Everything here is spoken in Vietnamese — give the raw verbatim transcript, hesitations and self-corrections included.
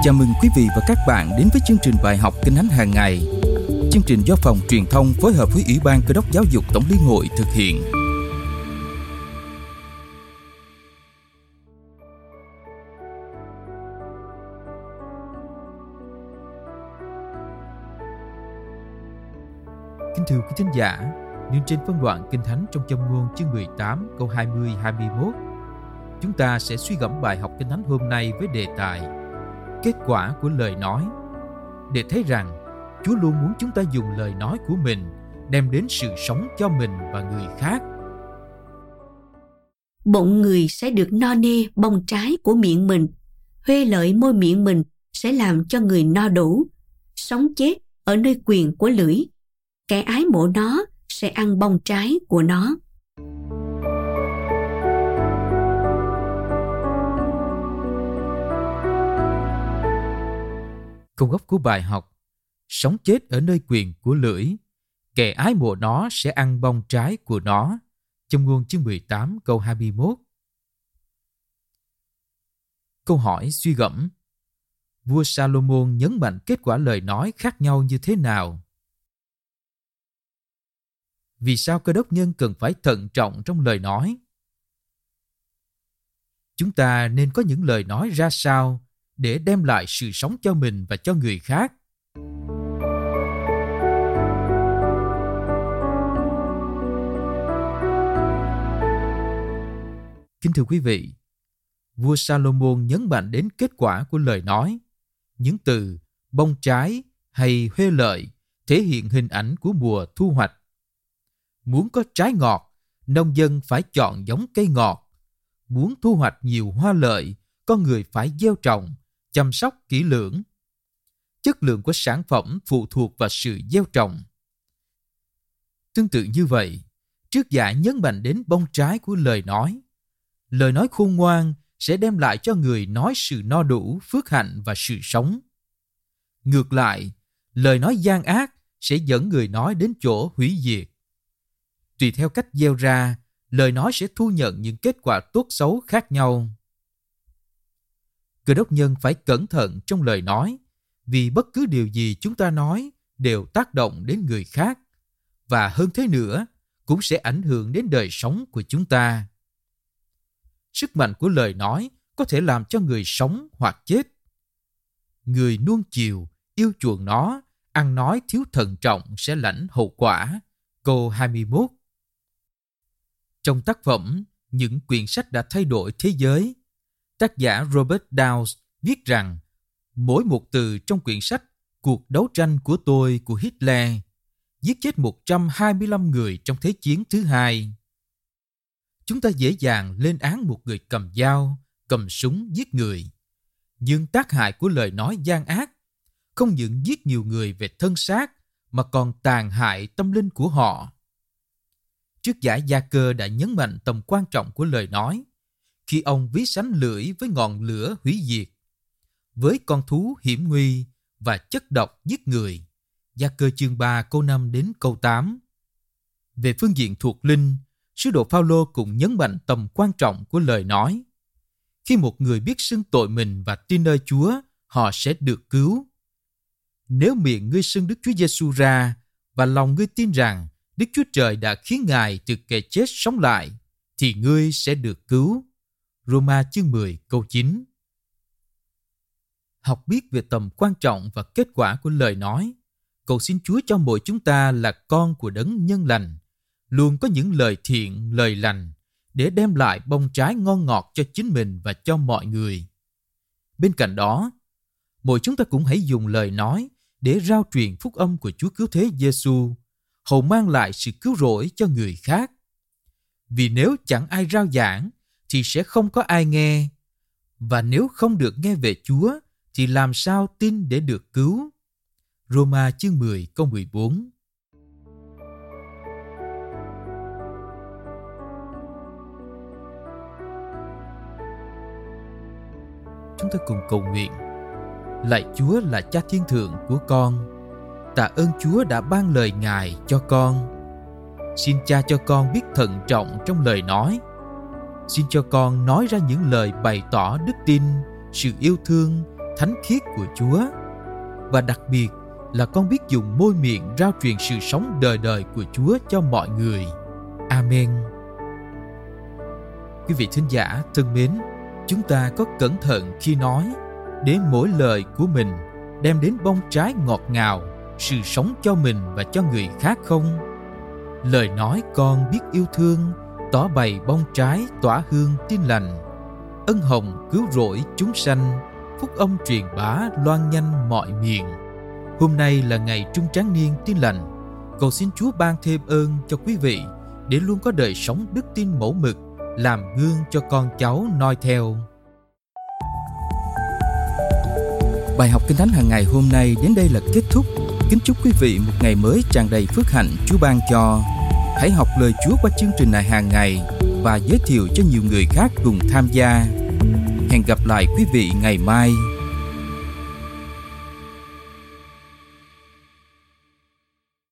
Chào mừng quý vị và các bạn đến với chương trình bài học Kinh Thánh hàng ngày. Chương trình do Phòng Truyền thông phối hợp với Ủy ban Cơ đốc Giáo dục Tổng liên hội thực hiện. Kính thưa quý thính giả, nương trên phân đoạn Kinh Thánh trong Châm ngôn chương mười tám câu hai mươi đến hai mươi mốt, chúng ta sẽ suy gẫm bài học Kinh Thánh hôm nay với đề tài Kết quả của lời nói, để thấy rằng Chúa luôn muốn chúng ta dùng lời nói của mình đem đến sự sống cho mình và người khác. Bụng người sẽ được no nê bông trái của miệng mình, huê lợi môi miệng mình sẽ làm cho người no đủ. Sống chết ở nơi quyền của lưỡi, kẻ ái mộ nó sẽ ăn bông trái của nó. Câu gốc của bài học: sống chết ở nơi quyền của lưỡi, kẻ ái mộ nó sẽ ăn bông trái của nó. Châm ngôn chương mười tám câu hai mươi mốt. Câu hỏi suy gẫm: vua Salomon nhấn mạnh kết quả lời nói khác nhau như thế nào? Vì sao Cơ đốc nhân cần phải thận trọng trong lời nói? Chúng ta nên có những lời nói ra sao để đem lại sự sống cho mình và cho người khác? Kính thưa quý vị, vua Salomon nhấn mạnh đến kết quả của lời nói. Những từ bông trái hay huê lợi thể hiện hình ảnh của mùa thu hoạch. Muốn có trái ngọt, nông dân phải chọn giống cây ngọt. Muốn thu hoạch nhiều hoa lợi, con người phải gieo trồng, chăm sóc kỹ lưỡng. Chất lượng của sản phẩm phụ thuộc vào sự gieo trồng. Tương tự như vậy, Triết giả nhấn mạnh đến bông trái của lời nói. Lời nói khôn ngoan sẽ đem lại cho người nói sự no đủ, phước hạnh và sự sống. Ngược lại, lời nói gian ác sẽ dẫn người nói đến chỗ hủy diệt. Tùy theo cách gieo ra, lời nói sẽ thu nhận những kết quả tốt xấu khác nhau. Cơ đốc nhân phải cẩn thận trong lời nói, vì bất cứ điều gì chúng ta nói đều tác động đến người khác, và hơn thế nữa, cũng sẽ ảnh hưởng đến đời sống của chúng ta. Sức mạnh của lời nói có thể làm cho người sống hoặc chết. Người nuông chiều, yêu chuộng nó, ăn nói thiếu thận trọng sẽ lãnh hậu quả. Câu hai mươi mốt. Trong tác phẩm Những quyển sách đã thay đổi thế giới, tác giả Robert Downes viết rằng mỗi một từ trong quyển sách Cuộc đấu tranh của tôi của Hitler giết chết một trăm hai mươi lăm người trong Thế chiến thứ hai. Chúng ta dễ dàng lên án một người cầm dao, cầm súng giết người. Nhưng tác hại của lời nói gian ác không những giết nhiều người về thân xác mà còn tàn hại tâm linh của họ. Triết giả Gia Cơ đã nhấn mạnh tầm quan trọng của lời nói khi ông ví sánh lưỡi với ngọn lửa hủy diệt, với con thú hiểm nguy và chất độc giết người. Gia Cơ chương ba câu năm đến câu tám. Về phương diện thuộc linh, sứ đồ Phao-lô cũng nhấn mạnh tầm quan trọng của lời nói. Khi một người biết xưng tội mình và tin nơi Chúa, họ sẽ được cứu. Nếu miệng ngươi xưng Đức Chúa Giêsu ra và lòng ngươi tin rằng Đức Chúa Trời đã khiến Ngài từ kẻ chết sống lại, thì ngươi sẽ được cứu. Roma chương mười câu chín. Học biết về tầm quan trọng và kết quả của lời nói, cầu xin Chúa cho mỗi chúng ta là con của Đấng nhân lành, luôn có những lời thiện, lời lành để đem lại bông trái ngon ngọt cho chính mình và cho mọi người. Bên cạnh đó, mỗi chúng ta cũng hãy dùng lời nói để rao truyền phúc âm của Chúa Cứu Thế Giêsu, hầu mang lại sự cứu rỗi cho người khác. Vì nếu chẳng ai rao giảng thì sẽ không có ai nghe, và nếu không được nghe về Chúa thì làm sao tin để được cứu. Roma chương mười câu mười bốn. Chúng ta cùng cầu nguyện. Lạy Chúa là Cha thiên thượng của con, tạ ơn Chúa đã ban lời Ngài cho con. Xin Cha cho con biết thận trọng trong lời nói. Xin cho con nói ra những lời bày tỏ đức tin, sự yêu thương thánh khiết của Chúa. Và đặc biệt là con biết dùng môi miệng rao truyền sự sống đời đời của Chúa cho mọi người. Amen. Quý vị thính giả thân mến, chúng ta có cẩn thận khi nói để mỗi lời của mình đem đến bông trái ngọt ngào, sự sống cho mình và cho người khác không? Lời nói con biết yêu thương, tỏ bày bông trái tỏa hương tin lành, ân hồng cứu rỗi chúng sanh, phúc âm truyền bá loan nhanh mọi miền. Hôm nay là ngày Trung Tráng Niên Tin Lành. Cầu xin Chúa ban thêm ơn cho quý vị để luôn có đời sống đức tin mẫu mực, làm gương cho con cháu noi theo. Bài học Kinh Thánh hàng ngày hôm nay đến đây là kết thúc. Kính chúc quý vị một ngày mới tràn đầy phước hạnh Chúa ban cho. Hãy học lời Chúa qua chương trình này hàng ngày và giới thiệu cho nhiều người khác cùng tham gia. Hẹn gặp lại quý vị ngày mai.